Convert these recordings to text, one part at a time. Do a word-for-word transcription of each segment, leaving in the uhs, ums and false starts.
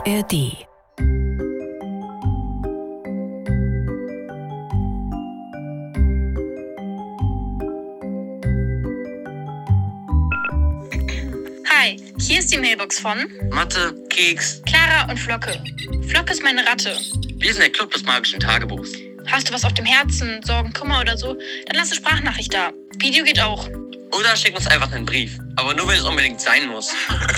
R D. Hi, hier ist die Mailbox von Mathe, Keks, Clara und Flocke. Flocke ist meine Ratte. Wir sind der Club des magischen Tagebuchs. Hast du was auf dem Herzen, Sorgen, Kummer oder so, dann lass eine Sprachnachricht da. Video geht auch. Oder schick uns einfach einen Brief. Aber nur, wenn es unbedingt sein muss.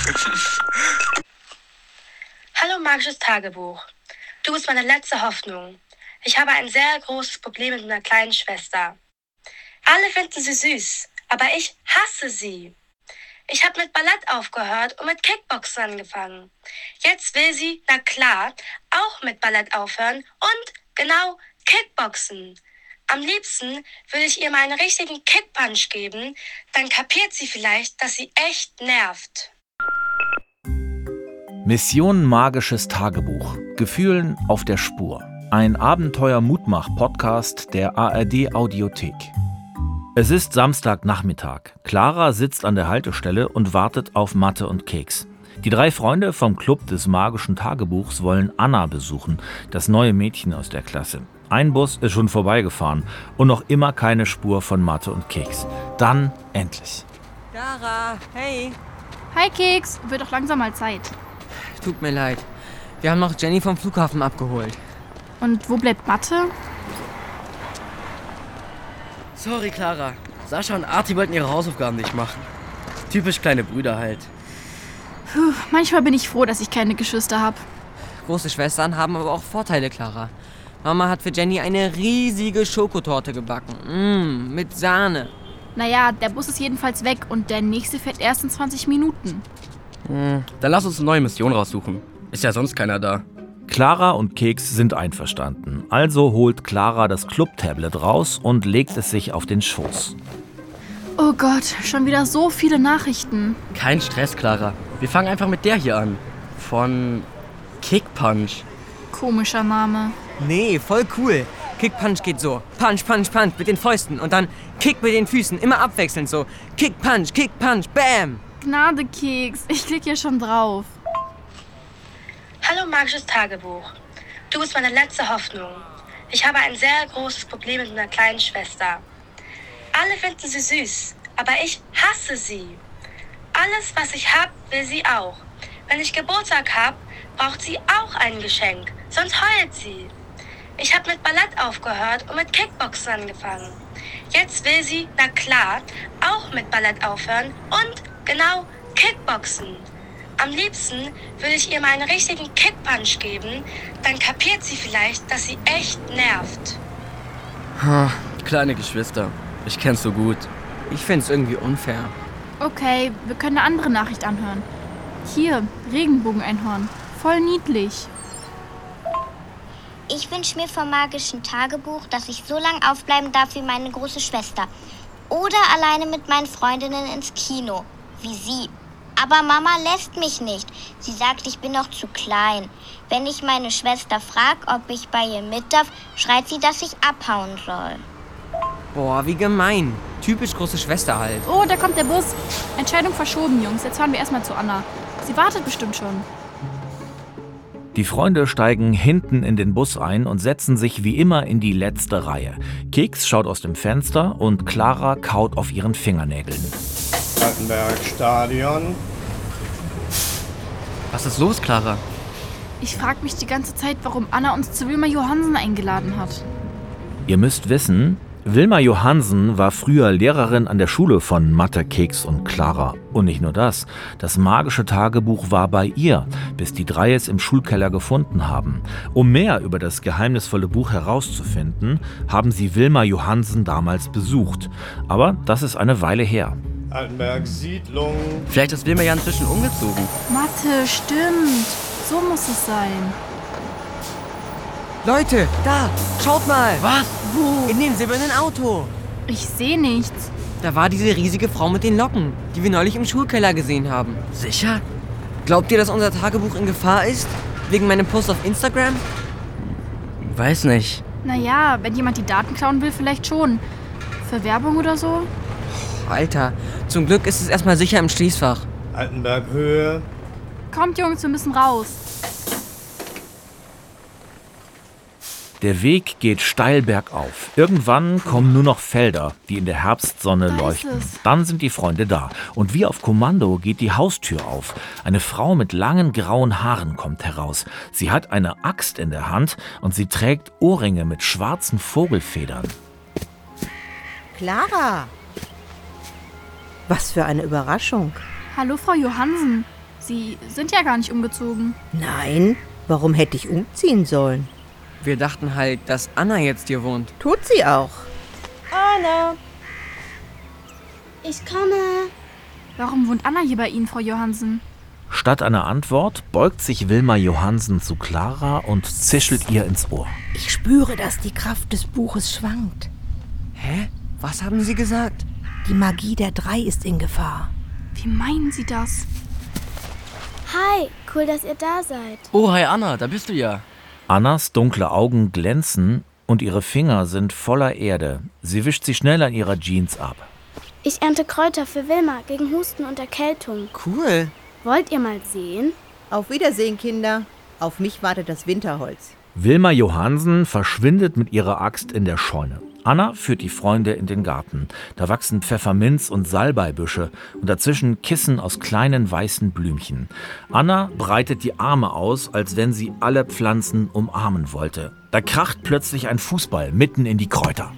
Hallo magisches Tagebuch. Du bist meine letzte Hoffnung. Ich habe ein sehr großes Problem mit meiner kleinen Schwester. Alle finden sie süß, aber ich hasse sie. Ich habe mit Ballett aufgehört und mit Kickboxen angefangen. Jetzt will sie, na klar, auch mit Ballett aufhören und, genau, Kickboxen. Am liebsten würde ich ihr mal einen richtigen Kickpunch geben, dann kapiert sie vielleicht, dass sie echt nervt. Mission Magisches Tagebuch. Gefühlen auf der Spur. Ein Abenteuer-Mutmach-Podcast der A R D-Audiothek. Es ist Samstagnachmittag. Clara sitzt an der Haltestelle und wartet auf Mathe und Keks. Die drei Freunde vom Club des Magischen Tagebuchs wollen Anna besuchen, das neue Mädchen aus der Klasse. Ein Bus ist schon vorbeigefahren und noch immer keine Spur von Mathe und Keks. Dann endlich. Clara, hey. Hi Keks, wird doch langsam mal Zeit. Tut mir leid. Wir haben noch Jenny vom Flughafen abgeholt. Und wo bleibt Mathe? Sorry, Clara. Sascha und Arti wollten ihre Hausaufgaben nicht machen. Typisch kleine Brüder halt. Puh, manchmal bin ich froh, dass ich keine Geschwister habe. Große Schwestern haben aber auch Vorteile, Clara. Mama hat für Jenny eine riesige Schokotorte gebacken. Mmh, mit Sahne. Naja, der Bus ist jedenfalls weg und der nächste fährt erst in zwanzig Minuten. Hm, dann lass uns eine neue Mission raussuchen. Ist ja sonst keiner da. Clara und Keks sind einverstanden. Also holt Clara das Club-Tablet raus und legt es sich auf den Schoß. Oh Gott, schon wieder so viele Nachrichten. Kein Stress, Clara. Wir fangen einfach mit der hier an. Von Kickpunch. Komischer Name. Nee, voll cool. Kick-Punch geht so. Punch, Punch, Punch mit den Fäusten und dann Kick mit den Füßen. Immer abwechselnd so. Kick-Punch, Kick-Punch, Bam! Gnade, Keks. Ich klicke hier schon drauf. Hallo magisches Tagebuch. Du bist meine letzte Hoffnung. Ich habe ein sehr großes Problem mit meiner kleinen Schwester. Alle finden sie süß, aber ich hasse sie. Alles, was ich habe, will sie auch. Wenn ich Geburtstag habe, braucht sie auch ein Geschenk, sonst heult sie. Ich habe mit Ballett aufgehört und mit Kickboxen angefangen. Jetzt will sie, na klar, auch mit Ballett aufhören und, genau, Kickboxen. Am liebsten würde ich ihr mal einen richtigen Kickpunch geben, dann kapiert sie vielleicht, dass sie echt nervt. Ha, kleine Geschwister. Ich kenn's so gut. Ich find's irgendwie unfair. Okay, wir können eine andere Nachricht anhören. Hier, Regenbogeneinhorn. Voll niedlich. Ich wünsche mir vom magischen Tagebuch, dass ich so lange aufbleiben darf wie meine große Schwester. Oder alleine mit meinen Freundinnen ins Kino, wie sie. Aber Mama lässt mich nicht. Sie sagt, ich bin noch zu klein. Wenn ich meine Schwester frage, ob ich bei ihr mit darf, schreit sie, dass ich abhauen soll. Boah, wie gemein. Typisch große Schwester halt. Oh, da kommt der Bus. Entscheidung verschoben, Jungs. Jetzt fahren wir erstmal zu Anna. Sie wartet bestimmt schon. Die Freunde steigen hinten in den Bus ein und setzen sich wie immer in die letzte Reihe. Keks schaut aus dem Fenster und Clara kaut auf ihren Fingernägeln. Altenberg-Stadion. Was ist los, Clara? Ich frage mich die ganze Zeit, warum Anna uns zu Wilma Johansen eingeladen hat. Ihr müsst wissen, Wilma Johansen war früher Lehrerin an der Schule von Mathe, Keks und Clara. Und nicht nur das, das magische Tagebuch war bei ihr, bis die drei es im Schulkeller gefunden haben. Um mehr über das geheimnisvolle Buch herauszufinden, haben sie Wilma Johansen damals besucht. Aber das ist eine Weile her. Altenberg-Siedlung. Vielleicht ist Wilma ja inzwischen umgezogen. Mathe, stimmt. So muss es sein. Leute, da, schaut mal. Was? Wo? In dem silbernen Auto. Ich sehe nichts. Da war diese riesige Frau mit den Locken, die wir neulich im Schulkeller gesehen haben. Sicher? Glaubt ihr, dass unser Tagebuch in Gefahr ist? Wegen meinem Post auf Instagram? Weiß nicht. Naja, wenn jemand die Daten klauen will, vielleicht schon. Für Werbung oder so? Alter, zum Glück ist es erstmal sicher im Schließfach. Altenberg-Höhe. Kommt, Jungs, wir müssen raus. Der Weg geht steil bergauf. Irgendwann kommen nur noch Felder, die in der Herbstsonne Da ist leuchten. es. Dann sind die Freunde da. Und wie auf Kommando geht die Haustür auf. Eine Frau mit langen grauen Haaren kommt heraus. Sie hat eine Axt in der Hand und sie trägt Ohrringe mit schwarzen Vogelfedern. Clara! Was für eine Überraschung. Hallo, Frau Johansen. Sie sind ja gar nicht umgezogen. Nein, warum hätte ich umziehen sollen? Wir dachten halt, dass Anna jetzt hier wohnt. Tut sie auch. Anna! Ich komme. Warum wohnt Anna hier bei Ihnen, Frau Johansen? Statt einer Antwort beugt sich Wilma Johansen zu Clara und zischelt ihr ins Ohr. Ich spüre, dass die Kraft des Buches schwankt. Hä? Was haben Sie gesagt? Die Magie der Drei ist in Gefahr. Wie meinen Sie das? Hi, cool, dass ihr da seid. Oh, hi Anna, da bist du ja. Annas dunkle Augen glänzen und ihre Finger sind voller Erde. Sie wischt sie schnell an ihrer Jeans ab. Ich ernte Kräuter für Wilma gegen Husten und Erkältung. Cool. Wollt ihr mal sehen? Auf Wiedersehen, Kinder. Auf mich wartet das Winterholz. Wilma Johansen verschwindet mit ihrer Axt in der Scheune. Anna führt die Freunde in den Garten. Da wachsen Pfefferminz- und Salbeibüsche und dazwischen Kissen aus kleinen weißen Blümchen. Anna breitet die Arme aus, als wenn sie alle Pflanzen umarmen wollte. Da kracht plötzlich ein Fußball mitten in die Kräuter.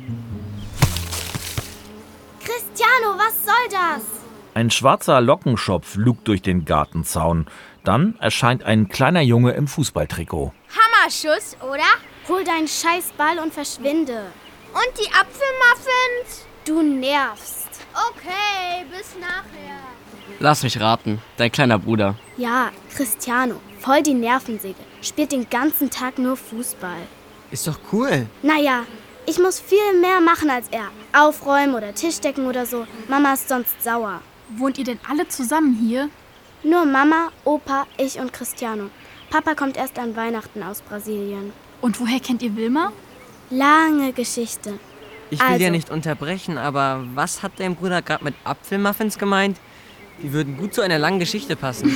Cristiano, was soll das? Ein schwarzer Lockenschopf lugt durch den Gartenzaun. Dann erscheint ein kleiner Junge im Fußballtrikot. Hammerschuss, oder? Hol deinen Scheißball und verschwinde. Und die Apfelmuffins? Du nervst. Okay, bis nachher. Lass mich raten, dein kleiner Bruder. Ja, Cristiano, voll die Nervensäge. Spielt den ganzen Tag nur Fußball. Ist doch cool. Naja, ich muss viel mehr machen als er. Aufräumen oder Tischdecken oder so. Mama ist sonst sauer. Wohnt ihr denn alle zusammen hier? Nur Mama, Opa, ich und Cristiano. Papa kommt erst an Weihnachten aus Brasilien. Und woher kennt ihr Wilma? Lange Geschichte. Ich will Also- ja nicht unterbrechen, aber was hat dein Bruder gerade mit Apfelmuffins gemeint? Die würden gut zu einer langen Geschichte passen.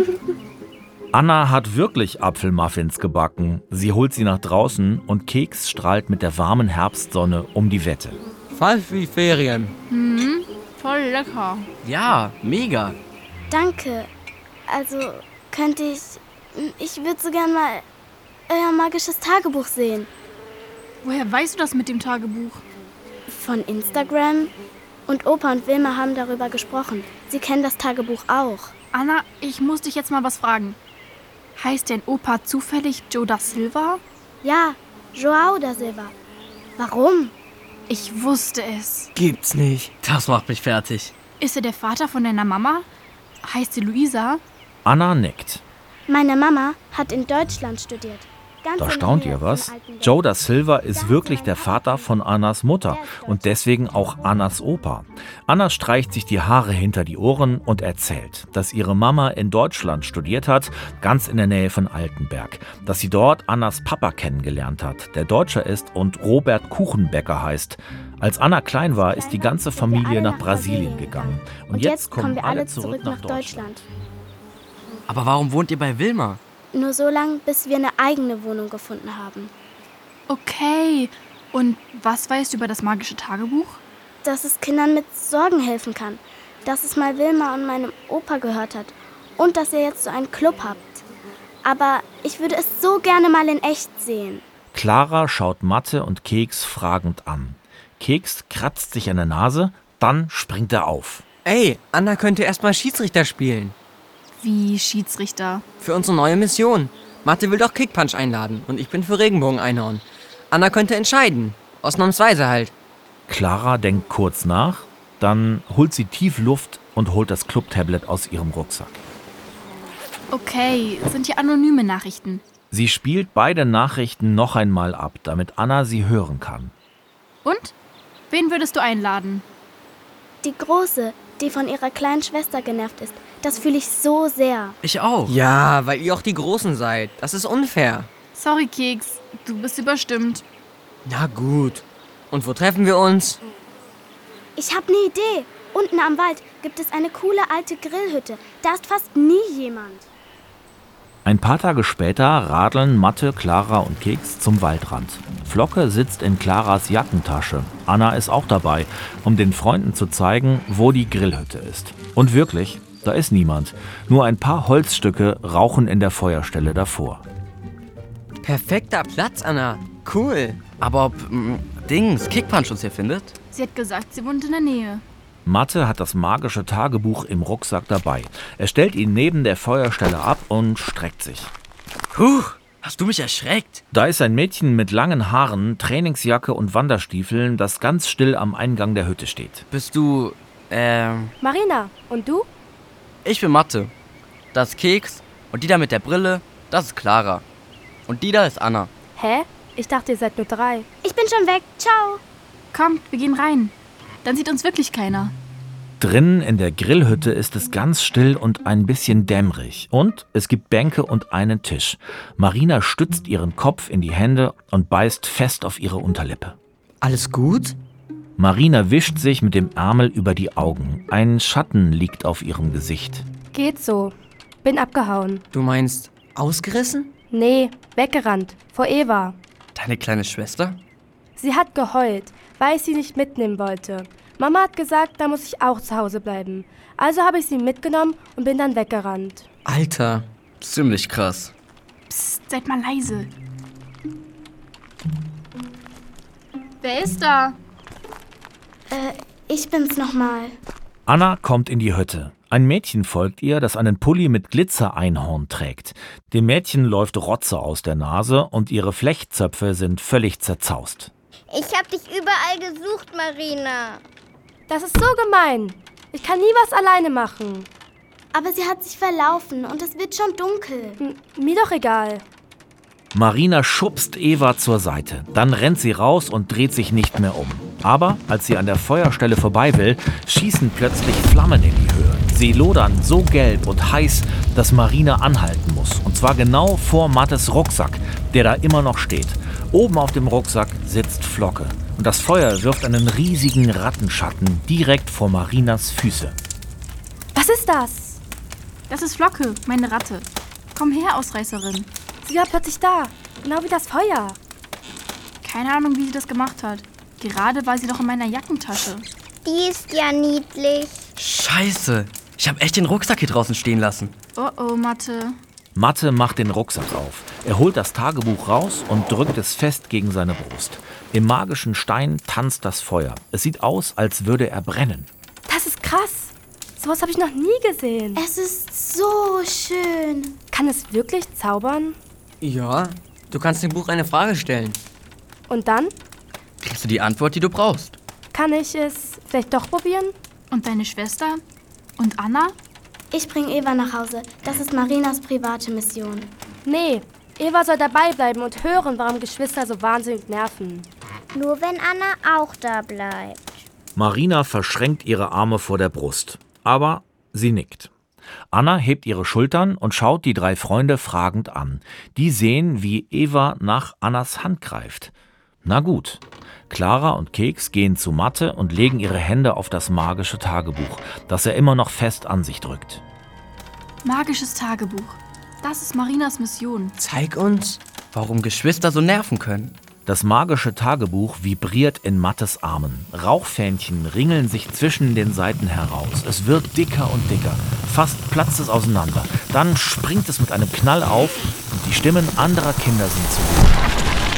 Anna hat wirklich Apfelmuffins gebacken. Sie holt sie nach draußen und Keks strahlt mit der warmen Herbstsonne um die Wette. Fast wie Ferien. Mhm, voll lecker. Ja, mega. Danke. Also könnte ich... Ich würde so gern mal euer magisches Tagebuch sehen. Woher weißt du das mit dem Tagebuch? Von Instagram. Und Opa und Wilma haben darüber gesprochen. Sie kennen das Tagebuch auch. Anna, ich muss dich jetzt mal was fragen. Heißt dein Opa zufällig Joe da Silva? Ja, Joao da Silva. Warum? Ich wusste es. Gibt's nicht. Das macht mich fertig. Ist er der Vater von deiner Mama? Heißt sie Luisa? Anna nickt. Meine Mama hat in Deutschland studiert. Ganz Da in der staunt Nähe ihr von was? Altenberg. Joe da Silva ist wirklich der Vater von Annas Mutter und deswegen auch Annas Opa. Anna streicht sich die Haare hinter die Ohren und erzählt, dass ihre Mama in Deutschland studiert hat, ganz in der Nähe von Altenberg. Dass sie dort Annas Papa kennengelernt hat, der Deutscher ist und Robert Kuchenbäcker heißt. Als Anna klein war, ist die ganze Familie nach Brasilien gegangen. Und, Und jetzt kommen wir alle zurück nach Deutschland. Aber warum wohnt ihr bei Wilma? Nur so lange, bis wir eine eigene Wohnung gefunden haben. Okay. Und was weißt du über das magische Tagebuch? Dass es Kindern mit Sorgen helfen kann. Dass es mal Wilma und meinem Opa gehört hat. Und dass ihr jetzt so einen Club habt. Aber ich würde es so gerne mal in echt sehen. Clara schaut Mathe und Keks fragend an. Keks kratzt sich an der Nase, dann springt er auf. Ey, Anna könnte erstmal Schiedsrichter spielen. Wie Schiedsrichter? Für unsere neue Mission. Mathe will doch Kickpunch einladen und ich bin für Regenbogen-Einhorn. Anna könnte entscheiden. Ausnahmsweise halt. Clara denkt kurz nach, dann holt sie tief Luft und holt das Club-Tablet aus ihrem Rucksack. Okay, sind hier anonyme Nachrichten. Sie spielt beide Nachrichten noch einmal ab, damit Anna sie hören kann. Und? Wen würdest du einladen? Die Große, die von ihrer kleinen Schwester genervt ist. Das fühle ich so sehr. Ich auch. Ja, weil ihr auch die Großen seid. Das ist unfair. Sorry, Keks, du bist überstimmt. Na gut. Und wo treffen wir uns? Ich habe eine Idee. Unten am Wald gibt es eine coole alte Grillhütte. Da ist fast nie jemand. Ein paar Tage später radeln Mathe, Clara und Keks zum Waldrand. Flocke sitzt in Claras Jackentasche. Anna ist auch dabei, um den Freunden zu zeigen, wo die Grillhütte ist. Und wirklich, da ist niemand. Nur ein paar Holzstücke rauchen in der Feuerstelle davor. Perfekter Platz, Anna. Cool. Aber ob m, Dings, Kick Punch uns hier findet? Sie hat gesagt, sie wohnt in der Nähe. Mathe hat das magische Tagebuch im Rucksack dabei. Er stellt ihn neben der Feuerstelle ab und streckt sich. Huch, hast du mich erschreckt? Da ist ein Mädchen mit langen Haaren, Trainingsjacke und Wanderstiefeln, das ganz still am Eingang der Hütte steht. Bist du, ähm... Marina, und du? Ich bin Mathe. Das ist Keks und die da mit der Brille, das ist Clara. Und die da ist Anna. Hä? Ich dachte, ihr seid nur drei. Ich bin schon weg. Ciao. Kommt, wir gehen rein. Dann sieht uns wirklich keiner. Drinnen in der Grillhütte ist es ganz still und ein bisschen dämmerig. Und es gibt Bänke und einen Tisch. Marina stützt ihren Kopf in die Hände und beißt fest auf ihre Unterlippe. Alles gut? Marina wischt sich mit dem Ärmel über die Augen. Ein Schatten liegt auf ihrem Gesicht. Geht so. Bin abgehauen. Du meinst ausgerissen? Nee, weggerannt. Vor Eva. Deine kleine Schwester? Sie hat geheult, weil ich sie nicht mitnehmen wollte. Mama hat gesagt, da muss ich auch zu Hause bleiben. Also habe ich sie mitgenommen und bin dann weggerannt. Alter. Ziemlich krass. Psst, seid mal leise. Wer ist da? Äh, ich bin's nochmal. Anna kommt in die Hütte. Ein Mädchen folgt ihr, das einen Pulli mit Glitzereinhorn trägt. Dem Mädchen läuft Rotze aus der Nase und ihre Flechtzöpfe sind völlig zerzaust. Ich hab dich überall gesucht, Marina. Das ist so gemein. Ich kann nie was alleine machen. Aber sie hat sich verlaufen und es wird schon dunkel. M- mir doch egal. Marina schubst Eva zur Seite. Dann rennt sie raus und dreht sich nicht mehr um. Aber als sie an der Feuerstelle vorbei will, schießen plötzlich Flammen in die Höhe. Sie lodern so gelb und heiß, dass Marina anhalten muss. Und zwar genau vor Mattes Rucksack, der da immer noch steht. Oben auf dem Rucksack sitzt Flocke. Und das Feuer wirft einen riesigen Rattenschatten direkt vor Marinas Füße. Was ist das? Das ist Flocke, meine Ratte. Komm her, Ausreißerin. Sie war plötzlich da. Genau wie das Feuer. Keine Ahnung, wie sie das gemacht hat. Gerade war sie doch in meiner Jackentasche. Die ist ja niedlich. Scheiße. Ich habe echt den Rucksack hier draußen stehen lassen. Oh oh, Mathe. Mathe macht den Rucksack auf. Er holt das Tagebuch raus und drückt es fest gegen seine Brust. Im magischen Stein tanzt das Feuer. Es sieht aus, als würde er brennen. Das ist krass. Sowas habe ich noch nie gesehen. Es ist so schön. Kann es wirklich zaubern? Ja, du kannst dem Buch eine Frage stellen. Und dann? Kriegst du die Antwort, die du brauchst. Kann ich es vielleicht doch probieren? Und deine Schwester? Und Anna? Ich bringe Eva nach Hause. Das ist Marinas private Mission. Nee, Eva soll dabei bleiben und hören, warum Geschwister so wahnsinnig nerven. Nur wenn Anna auch da bleibt. Marina verschränkt ihre Arme vor der Brust. Aber sie nickt. Anna hebt ihre Schultern und schaut die drei Freunde fragend an. Die sehen, wie Eva nach Annas Hand greift. Na gut. Clara und Keks gehen zu Mathe und legen ihre Hände auf das magische Tagebuch, das er immer noch fest an sich drückt. Magisches Tagebuch. Das ist Marinas Mission. Zeig uns. Warum Geschwister so nerven können. Das magische Tagebuch vibriert in Mattes Armen. Rauchfähnchen ringeln sich zwischen den Seiten heraus. Es wird dicker und dicker. Fast platzt es auseinander. Dann springt es mit einem Knall auf und die Stimmen anderer Kinder sind zu hören.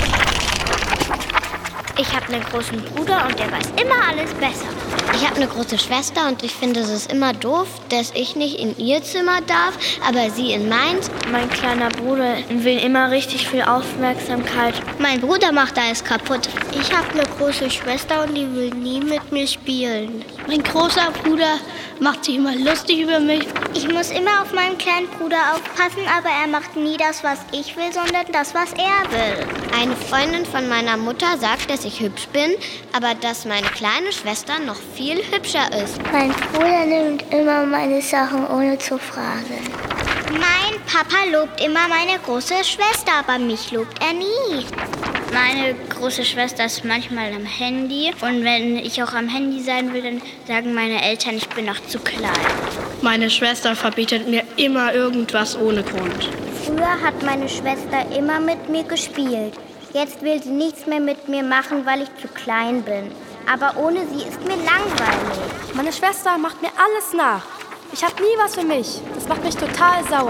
Ich habe einen großen Bruder und der weiß immer alles besser. Ich habe eine große Schwester und ich finde es ist immer doof, dass ich nicht in ihr Zimmer darf, aber sie in meins. Mein kleiner Bruder will immer richtig viel Aufmerksamkeit. Mein Bruder macht alles kaputt. Ich habe eine große Schwester und die will nie mit mir spielen. Mein großer Bruder macht sich immer lustig über mich. Ich muss immer auf meinen kleinen Bruder aufpassen, aber er macht nie das, was ich will, sondern das, was er will. Eine Freundin von meiner Mutter sagt, dass ich hübsch bin, aber dass meine kleine Schwester noch viel hübscher ist. Mein Bruder nimmt immer meine Sachen, ohne zu fragen. Mein Papa lobt immer meine große Schwester, aber mich lobt er nie. Meine große Schwester ist manchmal am Handy und wenn ich auch am Handy sein will, dann sagen meine Eltern, ich bin noch zu klein. Meine Schwester verbietet mir immer irgendwas ohne Grund. Früher hat meine Schwester immer mit mir gespielt. Jetzt will sie nichts mehr mit mir machen, weil ich zu klein bin. Aber ohne sie ist mir langweilig. Meine Schwester macht mir alles nach. Ich habe nie was für mich. Das macht mich total sauer.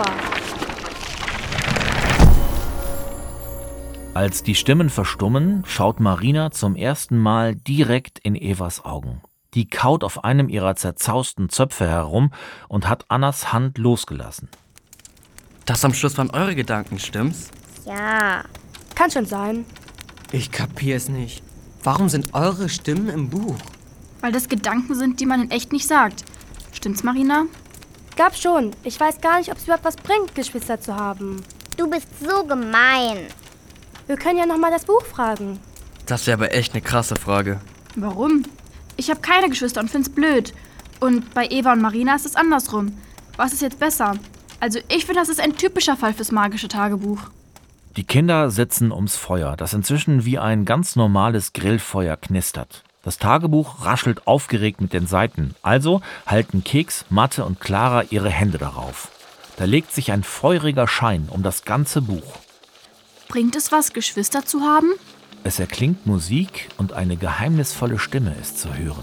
Als die Stimmen verstummen, schaut Marina zum ersten Mal direkt in Evas Augen. Die kaut auf einem ihrer zerzausten Zöpfe herum und hat Annas Hand losgelassen. Das am Schluss waren eure Gedanken, stimmt's? Ja. Kann schon sein. Ich kapier's nicht. Warum sind eure Stimmen im Buch? Weil das Gedanken sind, die man in echt nicht sagt. Stimmt's, Marina? Gab schon. Ich weiß gar nicht, ob es überhaupt was bringt, Geschwister zu haben. Du bist so gemein. Wir können ja noch mal das Buch fragen. Das wäre aber echt eine krasse Frage. Warum? Ich habe keine Geschwister und find's blöd. Und bei Eva und Marina ist es andersrum. Was ist jetzt besser? Also ich finde, das ist ein typischer Fall fürs magische Tagebuch. Die Kinder sitzen ums Feuer, das inzwischen wie ein ganz normales Grillfeuer knistert. Das Tagebuch raschelt aufgeregt mit den Seiten. Also halten Keks, Mathe und Clara ihre Hände darauf. Da legt sich ein feuriger Schein um das ganze Buch. Bringt es was, Geschwister zu haben? Es erklingt Musik und eine geheimnisvolle Stimme ist zu hören.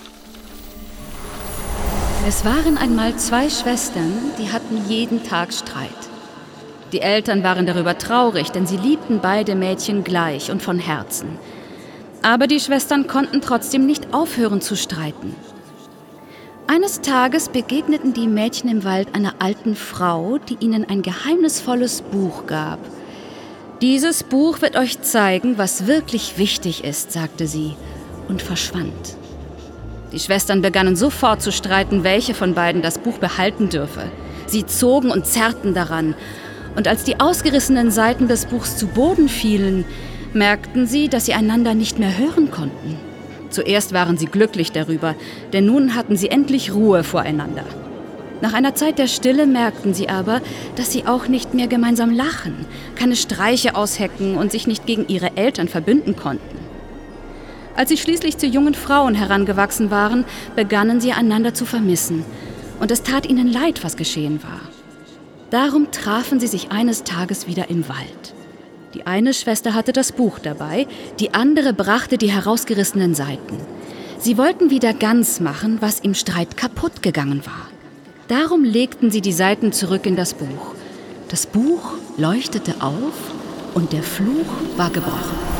Es waren einmal zwei Schwestern, die hatten jeden Tag Streit. Die Eltern waren darüber traurig, denn sie liebten beide Mädchen gleich und von Herzen. Aber die Schwestern konnten trotzdem nicht aufhören zu streiten. Eines Tages begegneten die Mädchen im Wald einer alten Frau, die ihnen ein geheimnisvolles Buch gab. »Dieses Buch wird euch zeigen, was wirklich wichtig ist«, sagte sie und verschwand. Die Schwestern begannen sofort zu streiten, welche von beiden das Buch behalten dürfe. Sie zogen und zerrten daran. Und als die ausgerissenen Seiten des Buchs zu Boden fielen, merkten sie, dass sie einander nicht mehr hören konnten. Zuerst waren sie glücklich darüber, denn nun hatten sie endlich Ruhe voreinander. Nach einer Zeit der Stille merkten sie aber, dass sie auch nicht mehr gemeinsam lachen, keine Streiche aushecken und sich nicht gegen ihre Eltern verbünden konnten. Als sie schließlich zu jungen Frauen herangewachsen waren, begannen sie einander zu vermissen. Und es tat ihnen leid, was geschehen war. Darum trafen sie sich eines Tages wieder im Wald. Die eine Schwester hatte das Buch dabei, die andere brachte die herausgerissenen Seiten. Sie wollten wieder ganz machen, was im Streit kaputt gegangen war. Darum legten sie die Seiten zurück in das Buch. Das Buch leuchtete auf und der Fluch war gebrochen.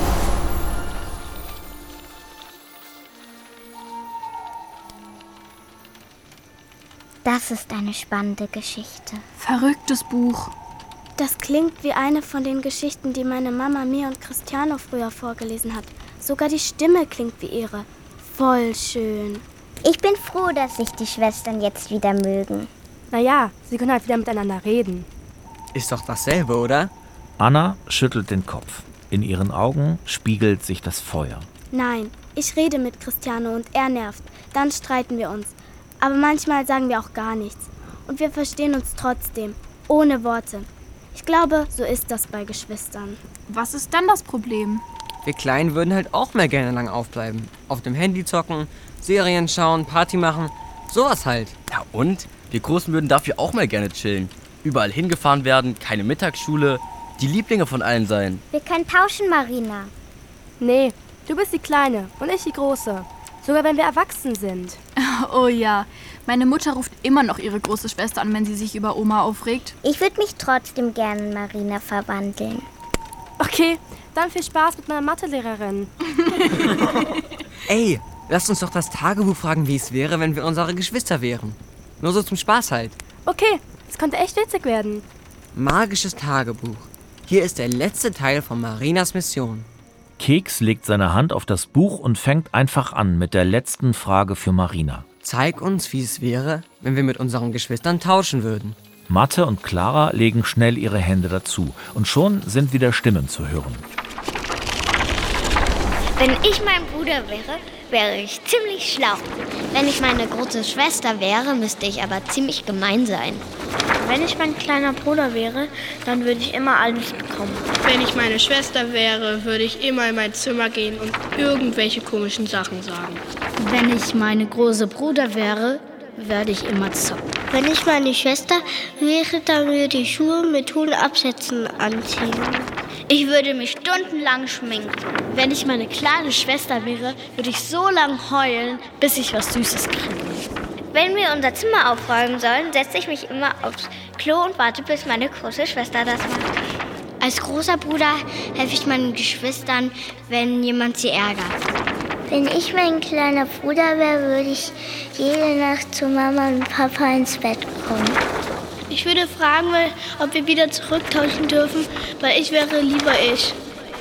Das ist eine spannende Geschichte. Verrücktes Buch. Das klingt wie eine von den Geschichten, die meine Mama mir und Cristiano früher vorgelesen hat. Sogar die Stimme klingt wie ihre. Voll schön. Ich bin froh, dass sich die Schwestern jetzt wieder mögen. Naja, sie können halt wieder miteinander reden. Ist doch dasselbe, oder? Anna schüttelt den Kopf. In ihren Augen spiegelt sich das Feuer. Nein, ich rede mit Cristiano und er nervt. Dann streiten wir uns. Aber manchmal sagen wir auch gar nichts. Und wir verstehen uns trotzdem, ohne Worte. Ich glaube, so ist das bei Geschwistern. Was ist dann das Problem? Wir Kleinen würden halt auch mehr gerne lang aufbleiben. Auf dem Handy zocken, Serien schauen, Party machen, sowas halt. Ja und? Wir Großen würden dafür auch mal gerne chillen. Überall hingefahren werden, keine Mittagsschule, die Lieblinge von allen sein. Wir können tauschen, Marina. Nee, du bist die Kleine und ich die Große. Sogar wenn wir erwachsen sind. Oh ja, meine Mutter ruft immer noch ihre große Schwester an, wenn sie sich über Oma aufregt. Ich würde mich trotzdem gerne in Marina verwandeln. Okay, dann viel Spaß mit meiner Mathelehrerin. Ey, lasst uns doch das Tagebuch fragen, wie es wäre, wenn wir unsere Geschwister wären. Nur so zum Spaß halt. Okay, es könnte echt witzig werden. Magisches Tagebuch. Hier ist der letzte Teil von Marinas Mission. Keks legt seine Hand auf das Buch und fängt einfach an mit der letzten Frage für Marina. Zeig uns, wie es wäre, wenn wir mit unseren Geschwistern tauschen würden. Mathe und Clara legen schnell ihre Hände dazu und schon sind wieder Stimmen zu hören. Wenn ich mein Bruder wäre, wäre ich ziemlich schlau. Wenn ich meine große Schwester wäre, müsste ich aber ziemlich gemein sein. Wenn ich mein kleiner Bruder wäre, dann würde ich immer alles bekommen. Wenn ich meine Schwester wäre, würde ich immer in mein Zimmer gehen und irgendwelche komischen Sachen sagen. Wenn ich meine große Bruder wäre, würde ich immer zocken. Wenn ich meine Schwester wäre, dann würde ich Schuhe mit hohen Absätzen anziehen. Ich würde mich stundenlang schminken. Wenn ich meine kleine Schwester wäre, würde ich so lange heulen, bis ich was Süßes kriege. Wenn wir unser Zimmer aufräumen sollen, setze ich mich immer aufs Klo und warte, bis meine große Schwester das macht. Als großer Bruder helfe ich meinen Geschwistern, wenn jemand sie ärgert. Wenn ich mein kleiner Bruder wäre, würde ich jede Nacht zu Mama und Papa ins Bett kommen. Ich würde fragen, ob wir wieder zurücktauschen dürfen, weil ich wäre lieber ich.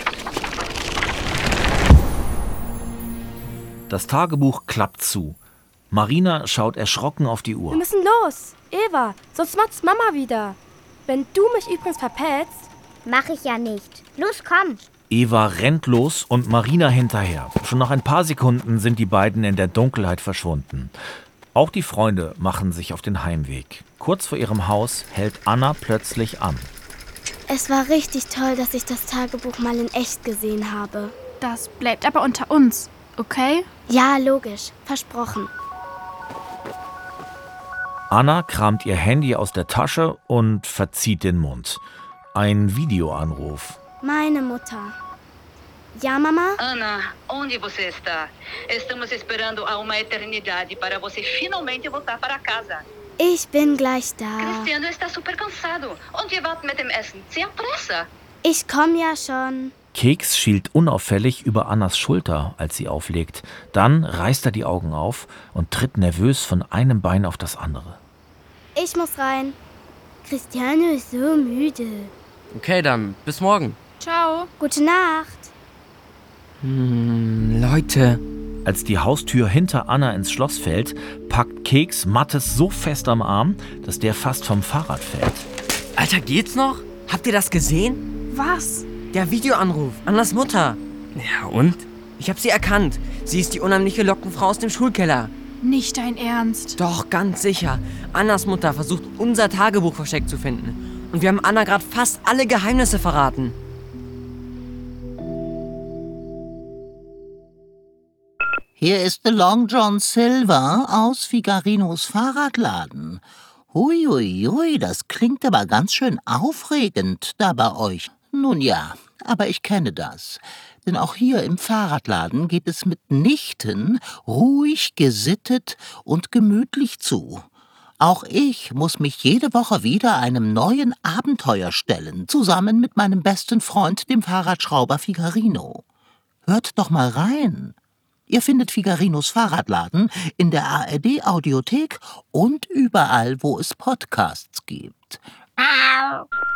Das Tagebuch klappt zu. Marina schaut erschrocken auf die Uhr. Wir müssen los. Eva, sonst macht's Mama wieder. Wenn du mich übrigens verpetzt... Mach ich ja nicht. Los, komm. Eva rennt los und Marina hinterher. Schon nach ein paar Sekunden sind die beiden in der Dunkelheit verschwunden. Auch die Freunde machen sich auf den Heimweg. Kurz vor ihrem Haus hält Anna plötzlich an. Es war richtig toll, dass ich das Tagebuch mal in echt gesehen habe. Das bleibt aber unter uns, okay? Ja, logisch. Versprochen. Anna kramt ihr Handy aus der Tasche und verzieht den Mund. Ein Videoanruf. Meine Mutter. Ja, Mama? Ana, onde você está? Estamos esperando há uma eternidade para você finalmente voltar para casa. Ich bin gleich da. Cristiano está super cansado und wir warten mit dem Essen. Sehr pressa. Ich komm ja schon. Keks schielt unauffällig über Annas Schulter, als sie auflegt. Dann reißt er die Augen auf und tritt nervös von einem Bein auf das andere. Ich muss rein. Cristiano ist so müde. Okay, dann bis morgen. Ciao. Gute Nacht. Hm, Leute. Als die Haustür hinter Anna ins Schloss fällt, packt Keks Mattes so fest am Arm, dass der fast vom Fahrrad fällt. Alter, geht's noch? Habt ihr das gesehen? Was? Der Videoanruf. Annas Mutter. Ja, und? Ich hab sie erkannt. Sie ist die unheimliche Lockenfrau aus dem Schulkeller. Nicht dein Ernst. Doch, ganz sicher. Annas Mutter versucht, unser Tagebuch versteckt zu finden. Und wir haben Anna gerade fast alle Geheimnisse verraten. Hier ist der Long John Silver aus Figarinos Fahrradladen. Hui, hui, hui, das klingt aber ganz schön aufregend da bei euch. Nun ja, aber ich kenne das. Denn auch hier im Fahrradladen geht es mitnichten ruhig, gesittet und gemütlich zu. Auch ich muss mich jede Woche wieder einem neuen Abenteuer stellen, zusammen mit meinem besten Freund, dem Fahrradschrauber Figarino. Hört doch mal rein. Ihr findet Figarinos Fahrradladen in der A R D-Audiothek und überall, wo es Podcasts gibt. Au.